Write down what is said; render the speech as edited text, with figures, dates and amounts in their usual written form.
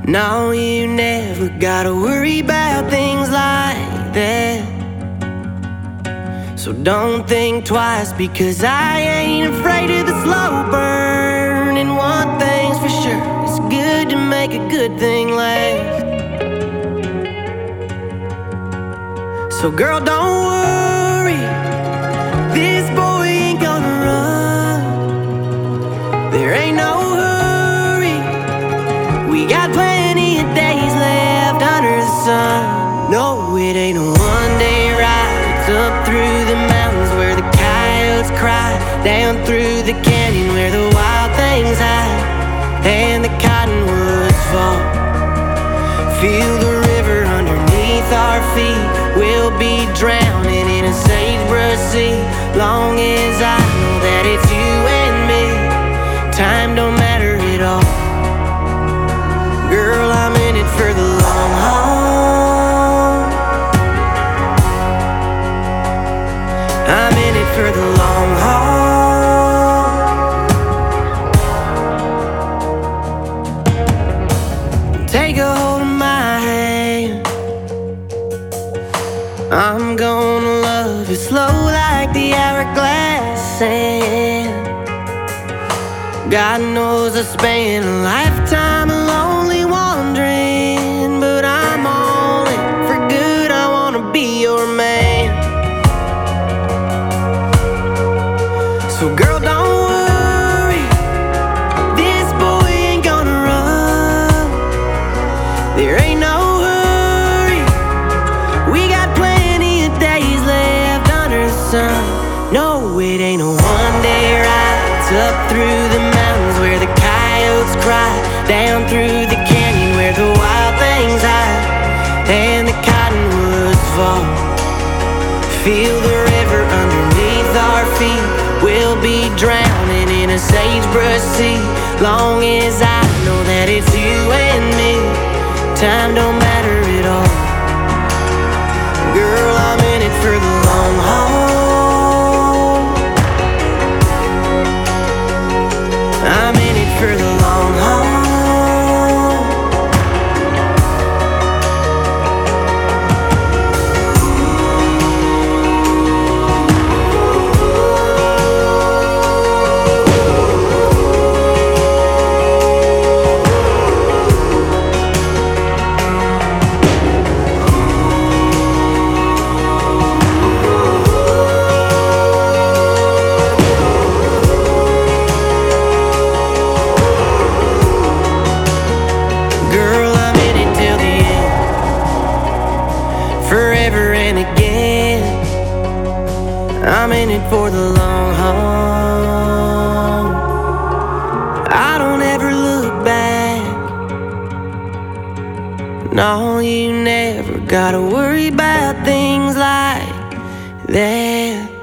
No, you never gotta worry about things like that. So don't think twice, because I ain't afraid of the slow burn. And one thing's for sure, it's good to make a good thing last. So girl, don't worry, this boy ain't gonna run. There ain't no hurry, we got plenty of days left under the sun. No, it ain't a one-day ride. It's up through the mountains where the coyotes cry, down through the canyon where the wild things hide, and the cottonwoods fall. Feel the river underneath our feet. We'll be drowning in a sagebrush sea, long as I know that it's you and me. Time don't matter at all. Girl, I'm in it for the long haul. I'm in it for the long haul. Take a hold of my hand, I'm gonna love you slow like the hourglass sand. God knows I spent a lifetime lonely wandering, but I'm all in for good, I wanna be your man. So girl, don't worry, this boy ain't gonna run. There ain't no hurry, we got plenty of days left under the sun. No, it ain't a one-day ride. It's up through the mountains where the coyotes cry, down through the canyon where the wild things hide, and the cottonwoods fall. Feel the river underneath our feet. We'll be drowning in a sagebrush sea, long as I know that it's you and me. Time don't matter at all. Girl, I'm in it for the long haul. I'm in it for the long haul. Forever and again, I'm in it for the long haul. I don't ever look back. No, you never gotta worry about things like that.